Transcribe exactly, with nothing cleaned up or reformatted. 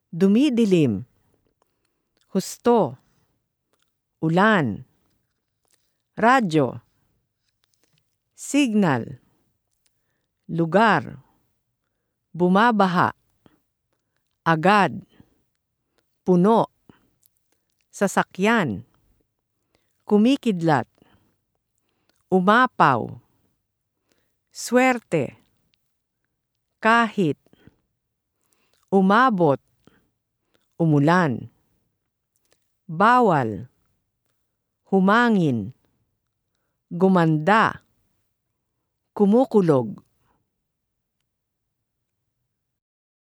dumidilim, husto, ulan, radyo, signal, lugar, bumabaha, agad, puno, sasakyan, kumikidlat, umapaw, swerte, kahit, umabot, umulan, bawal, humangin, gumanda, kumukulog,